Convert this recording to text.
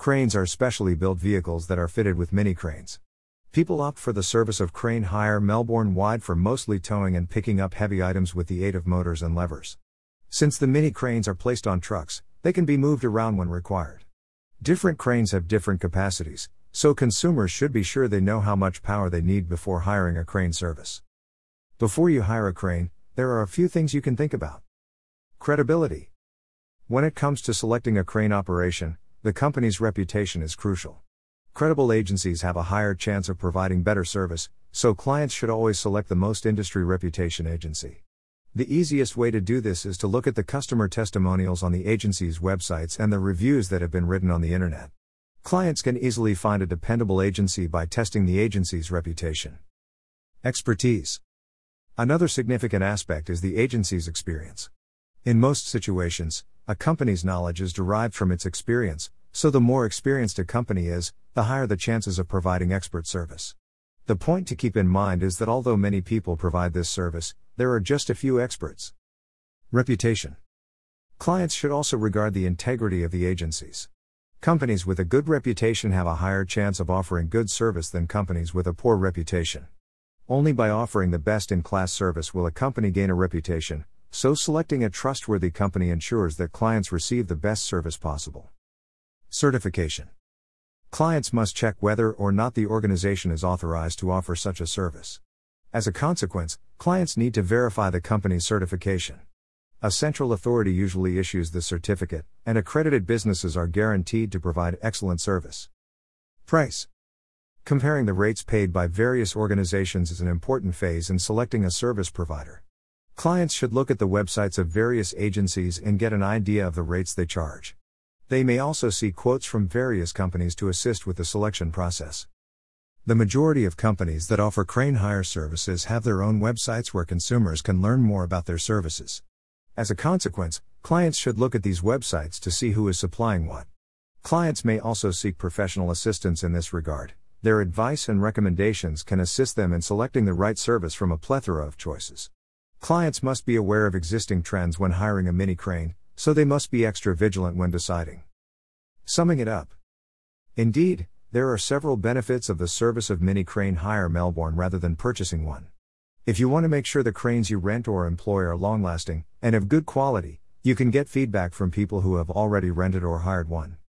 Cranes are specially built vehicles that are fitted with mini cranes. People opt for the service of Crane Hire Melbourne-wide for mostly towing and picking up heavy items with the aid of motors and levers. Since the mini cranes are placed on trucks, they can be moved around when required. Different cranes have different capacities, so consumers should be sure they know how much power they need before hiring a crane service. Before you hire a crane, there are a few things you can think about. Credibility. When it comes to selecting a crane operation, the company's reputation is crucial. Credible agencies have a higher chance of providing better service, so clients should always select the most industry reputation agency. The easiest way to do this is to look at the customer testimonials on the agency's websites and the reviews that have been written on the internet. Clients can easily find a dependable agency by testing the agency's reputation. Expertise. Another significant aspect is the agency's experience. In most situations, a company's knowledge is derived from its experience, so the more experienced a company is, the higher the chances of providing expert service. The point to keep in mind is that although many people provide this service, there are just a few experts. Reputation. Clients should also regard the integrity of the agencies. Companies with a good reputation have a higher chance of offering good service than companies with a poor reputation. Only by offering the best-in-class service will a company gain a reputation, so selecting a trustworthy company ensures that clients receive the best service possible. Certification. Clients must check whether or not the organization is authorized to offer such a service. As a consequence, clients need to verify the company's certification. A central authority usually issues the certificate, and accredited businesses are guaranteed to provide excellent service. Price. Comparing the rates paid by various organizations is an important phase in selecting a service provider. Clients should look at the websites of various agencies and get an idea of the rates they charge. They may also see quotes from various companies to assist with the selection process. The majority of companies that offer crane hire services have their own websites where consumers can learn more about their services. As a consequence, clients should look at these websites to see who is supplying what. Clients may also seek professional assistance in this regard. Their advice and recommendations can assist them in selecting the right service from a plethora of choices. Clients must be aware of existing trends when hiring a mini crane, so they must be extra vigilant when deciding. Summing it up. Indeed, there are several benefits of the service of Mini Crane Hire Melbourne rather than purchasing one. If you want to make sure the cranes you rent or employ are long-lasting and of good quality, you can get feedback from people who have already rented or hired one.